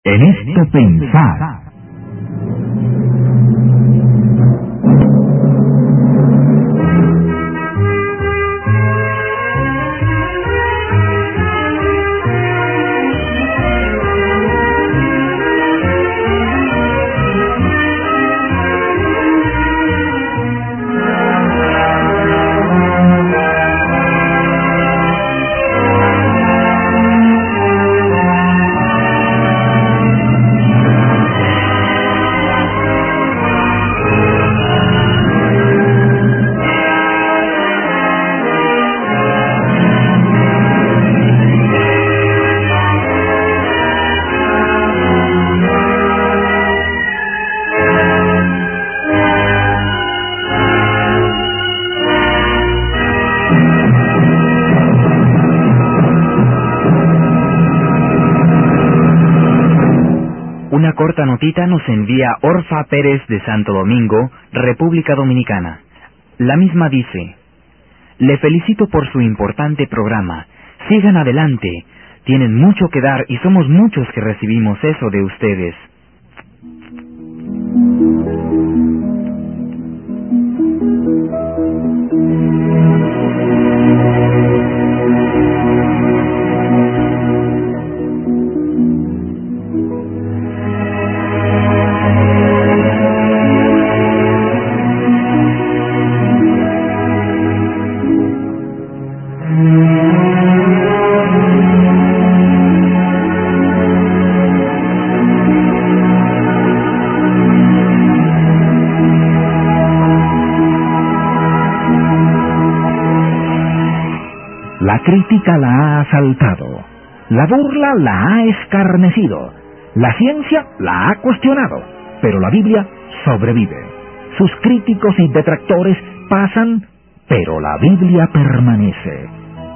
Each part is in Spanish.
En esto pensar. Una corta notita nos envía Orfa Pérez de Santo Domingo, República Dominicana. La misma dice: le felicito por su importante programa. Sigan adelante. Tienen mucho que dar y somos muchos que recibimos eso de ustedes. La crítica la ha asaltado, la burla la ha escarnecido, la ciencia la ha cuestionado, pero la Biblia sobrevive. Sus críticos y detractores pasan, pero la Biblia permanece.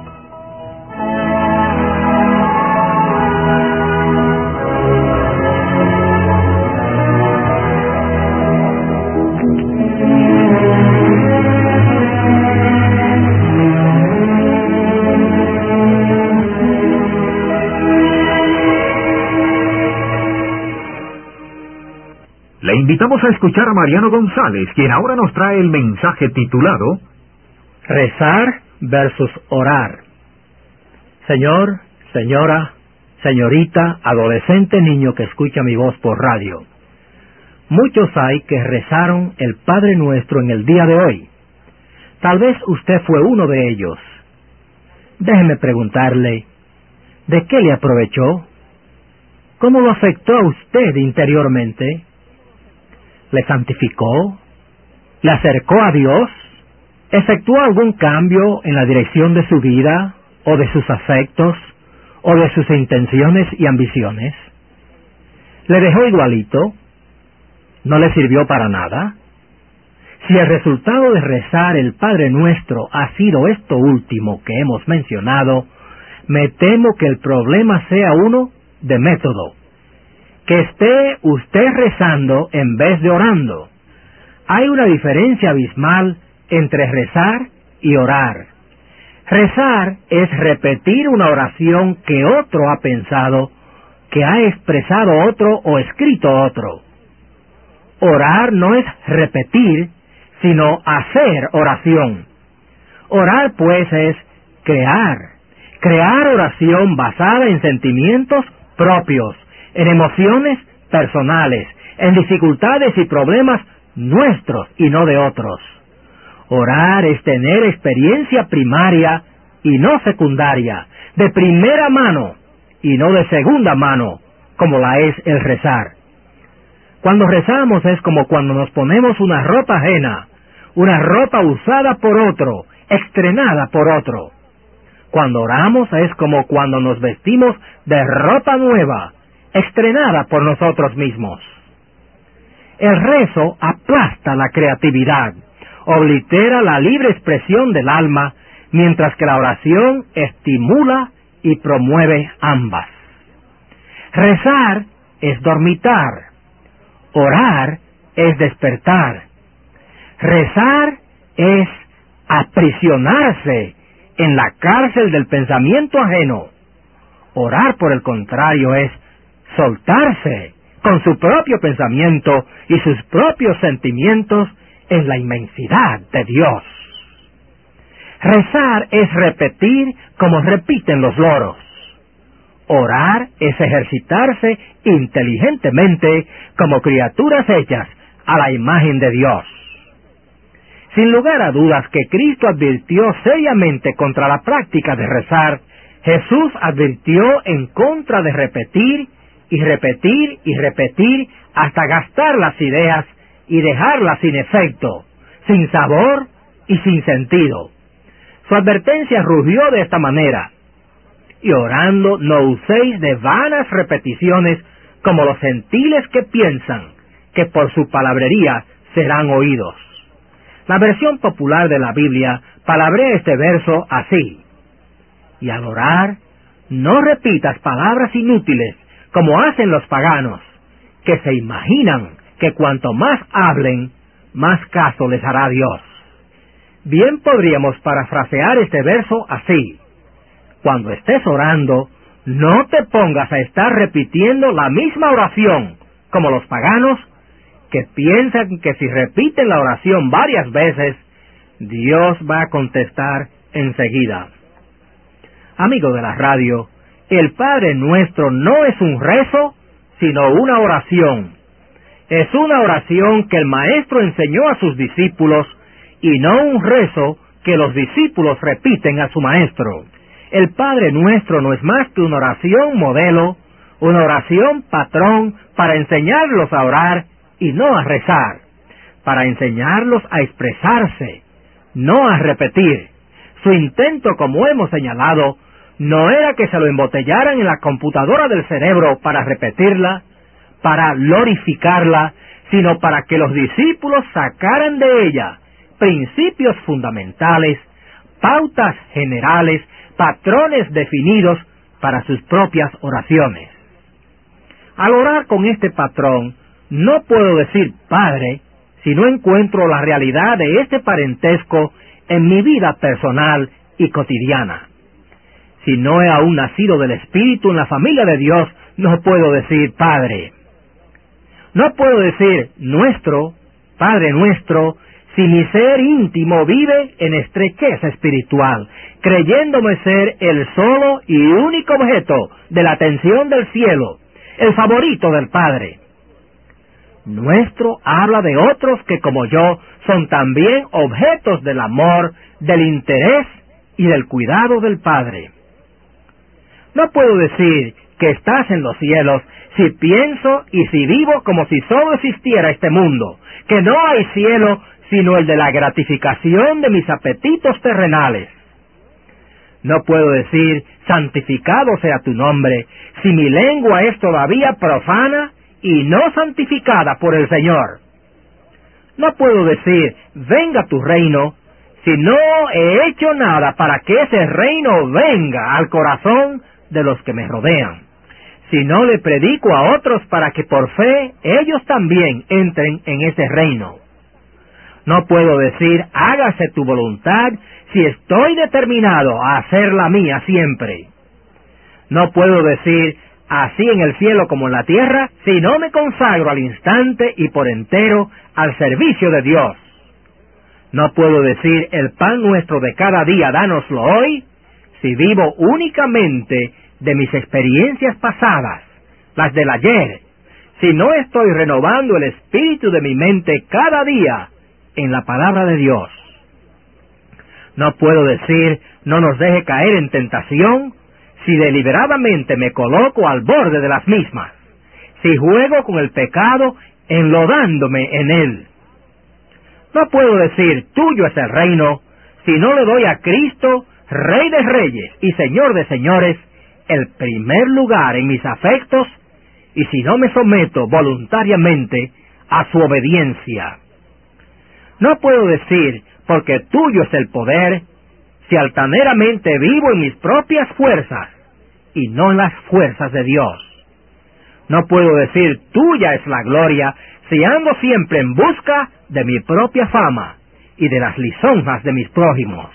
Le invitamos a escuchar a Mariano González, quien ahora nos trae el mensaje titulado Rezar versus orar. Señor, señora, señorita, adolescente, niño que escucha mi voz por radio. Muchos hay que rezaron el Padre Nuestro en el día de hoy. Tal vez usted fue uno de ellos. Déjeme preguntarle, ¿de qué le aprovechó? ¿Cómo lo afectó a usted interiormente? ¿Le santificó? ¿Le acercó a Dios? ¿Efectuó algún cambio en la dirección de su vida, o de sus afectos, o de sus intenciones y ambiciones? ¿Le dejó igualito? ¿No le sirvió para nada? Si el resultado de rezar el Padre Nuestro ha sido esto último que hemos mencionado, me temo que el problema sea uno de método. Que esté usted rezando en vez de orando. Hay una diferencia abismal entre rezar y orar. Rezar es repetir una oración que otro ha pensado, que ha expresado otro o escrito otro. Orar no es repetir, sino hacer oración. Orar, pues, es crear oración basada en sentimientos propios, en emociones personales, en dificultades y problemas nuestros y no de otros. Orar es tener experiencia primaria y no secundaria, de primera mano y no de segunda mano, como la es el rezar. Cuando rezamos es como cuando nos ponemos una ropa ajena, una ropa usada por otro, estrenada por otro. Cuando oramos es como cuando nos vestimos de ropa nueva, estrenada por nosotros mismos. El rezo aplasta la creatividad, oblitera la libre expresión del alma, mientras que la oración estimula y promueve ambas. Rezar es dormitar, orar es despertar. Rezar es aprisionarse en la cárcel del pensamiento ajeno. Orar, por el contrario, es soltarse con su propio pensamiento y sus propios sentimientos en la inmensidad de Dios. Rezar es repetir como repiten los loros. Orar es ejercitarse inteligentemente como criaturas hechas a la imagen de Dios. Sin lugar a dudas que Cristo advirtió seriamente contra la práctica de rezar, Jesús advirtió en contra de repetir y repetir y repetir hasta gastar las ideas y dejarlas sin efecto, sin sabor y sin sentido. Su advertencia rugió de esta manera: y orando no uséis de vanas repeticiones como los gentiles que piensan que por su palabrería serán oídos. La versión popular de la Biblia palabrea este verso así: y al orar, no repitas palabras inútiles como hacen los paganos, que se imaginan que cuanto más hablen, más caso les hará Dios. Bien podríamos parafrasear este verso así: cuando estés orando, no te pongas a estar repitiendo la misma oración como los paganos, que piensan que si repiten la oración varias veces, Dios va a contestar enseguida. Amigo de la radio, el Padre Nuestro no es un rezo, sino una oración. Es una oración que el Maestro enseñó a sus discípulos y no un rezo que los discípulos repiten a su Maestro. El Padre Nuestro no es más que una oración modelo, una oración patrón para enseñarlos a orar y no a rezar, para enseñarlos a expresarse, no a repetir. Su intento, como hemos señalado, no era que se lo embotellaran en la computadora del cerebro para repetirla, para glorificarla, sino para que los discípulos sacaran de ella principios fundamentales, pautas generales, patrones definidos para sus propias oraciones. Al orar con este patrón, no puedo decir Padre si no encuentro la realidad de este parentesco en mi vida personal y cotidiana. Si no he aún nacido del Espíritu en la familia de Dios, no puedo decir Padre. No puedo decir nuestro, Padre nuestro, si mi ser íntimo vive en estrechez espiritual, creyéndome ser el solo y único objeto de la atención del cielo, el favorito del Padre. Nuestro habla de otros que, como yo, son también objetos del amor, del interés y del cuidado del Padre. No puedo decir que estás en los cielos si pienso y si vivo como si solo existiera este mundo, que no hay cielo sino el de la gratificación de mis apetitos terrenales. No puedo decir santificado sea tu nombre si mi lengua es todavía profana y no santificada por el Señor. No puedo decir venga tu reino si no he hecho nada para que ese reino venga al corazón de los que me rodean, si no le predico a otros para que por fe ellos también entren en ese reino. No puedo decir hágase tu voluntad si estoy determinado a hacer la mía siempre. No puedo decir así en el cielo como en la tierra si no me consagro al instante y por entero al servicio de Dios. No puedo decir el pan nuestro de cada día dánoslo hoy si vivo únicamente de mis experiencias pasadas, las del ayer, si no estoy renovando el espíritu de mi mente cada día en la palabra de Dios. No puedo decir no nos deje caer en tentación si deliberadamente me coloco al borde de las mismas, si juego con el pecado enlodándome en él. No puedo decir tuyo es el reino si no le doy a Cristo, Rey de Reyes y Señor de Señores, el primer lugar en mis afectos y si no me someto voluntariamente a su obediencia. No puedo decir porque tuyo es el poder si altaneramente vivo en mis propias fuerzas y no en las fuerzas de Dios. No puedo decir tuya es la gloria si ando siempre en busca de mi propia fama y de las lisonjas de mis prójimos.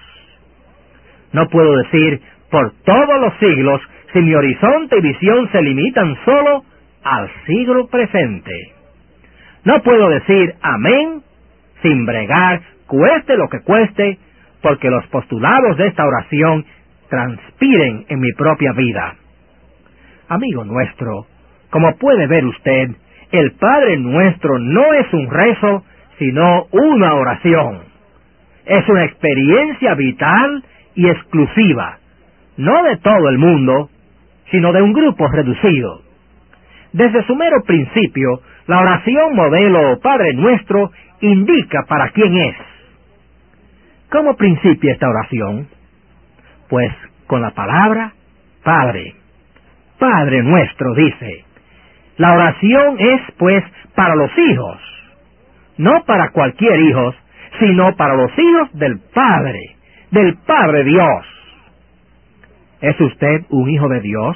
No puedo decir por todos los siglos si mi horizonte y visión se limitan solo al siglo presente. No puedo decir amén sin bregar, cueste lo que cueste, porque los postulados de esta oración transpiren en mi propia vida. Amigo nuestro, como puede ver usted, el Padre Nuestro no es un rezo, sino una oración. Es una experiencia vital y exclusiva, no de todo el mundo, sino de un grupo reducido. Desde su mero principio, la oración modelo Padre Nuestro indica para quién es. ¿Cómo principia esta oración? Pues con la palabra Padre. Padre Nuestro, dice. La oración es, pues, para los hijos, no para cualquier hijo, sino para los hijos del Padre Dios. ¿Es usted un hijo de Dios?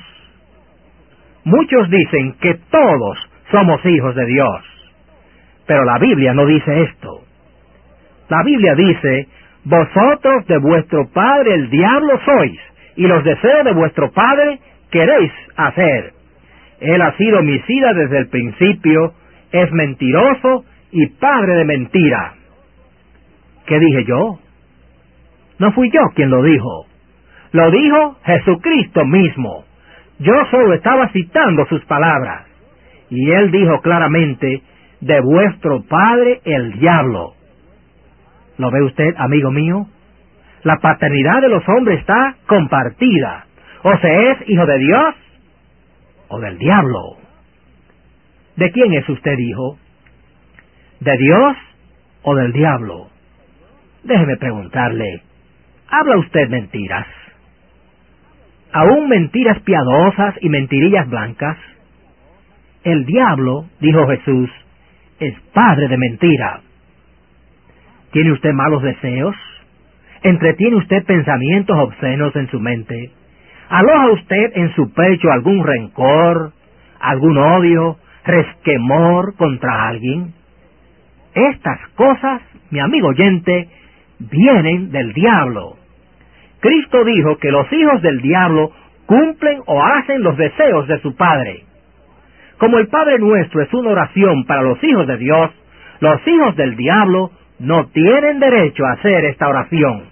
Muchos dicen que todos somos hijos de Dios, pero la Biblia no dice esto. La Biblia dice, vosotros de vuestro padre el diablo sois, y los deseos de vuestro padre queréis hacer. Él ha sido homicida desde el principio, es mentiroso y padre de mentira. ¿Qué dije yo? No fui yo quien lo dijo. Lo dijo Jesucristo mismo. Yo solo estaba citando sus palabras. Y él dijo claramente, de vuestro padre el diablo. ¿Lo ve usted, amigo mío? La paternidad de los hombres está compartida. O se es hijo de Dios o del diablo. ¿De quién es usted hijo? ¿De Dios o del diablo? Déjeme preguntarle, ¿habla usted mentiras? ¿Aún mentiras piadosas y mentirillas blancas? El diablo, dijo Jesús, es padre de mentira. ¿Tiene usted malos deseos? ¿Entretiene usted pensamientos obscenos en su mente? ¿Aloja usted en su pecho algún rencor, algún odio, resquemor contra alguien? Estas cosas, mi amigo oyente, vienen del diablo. Cristo dijo que los hijos del diablo cumplen o hacen los deseos de su Padre. Como el Padre Nuestro es una oración para los hijos de Dios, los hijos del diablo no tienen derecho a hacer esta oración.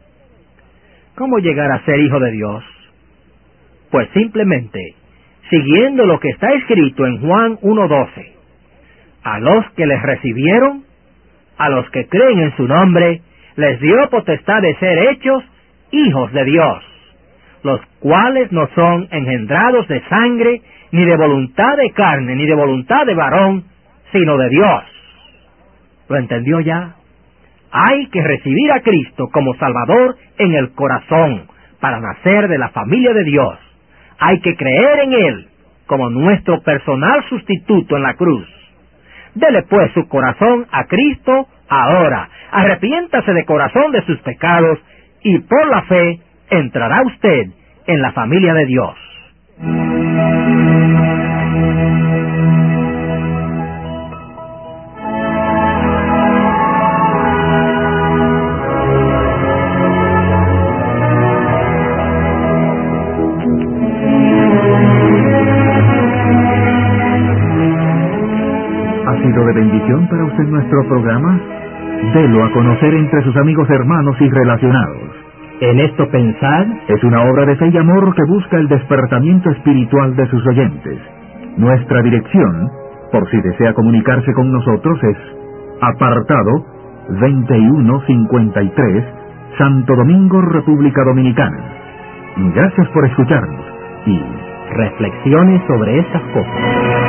¿Cómo llegar a ser hijo de Dios? Pues simplemente, siguiendo lo que está escrito en Juan 1:12. A los que les recibieron, a los que creen en su nombre, les dio potestad de ser hechos hijos de Dios, los cuales no son engendrados de sangre, ni de voluntad de carne, ni de voluntad de varón, sino de Dios. ¿Lo entendió ya? Hay que recibir a Cristo como Salvador en el corazón para nacer de la familia de Dios. Hay que creer en Él como nuestro personal sustituto en la cruz. Dele pues su corazón a Cristo ahora. Arrepiéntase de corazón de sus pecados y por la fe entrará usted en la familia de Dios. ¿Ha sido de bendición para usted nuestro programa? Delo a conocer entre sus amigos, hermanos y relacionados. En esto pensad, Es una obra de fe y amor que busca el despertamiento espiritual de sus oyentes. Nuestra dirección, por si desea comunicarse con nosotros, es apartado 2153, Santo Domingo, República Dominicana. Gracias por escucharnos y reflexiones sobre estas cosas.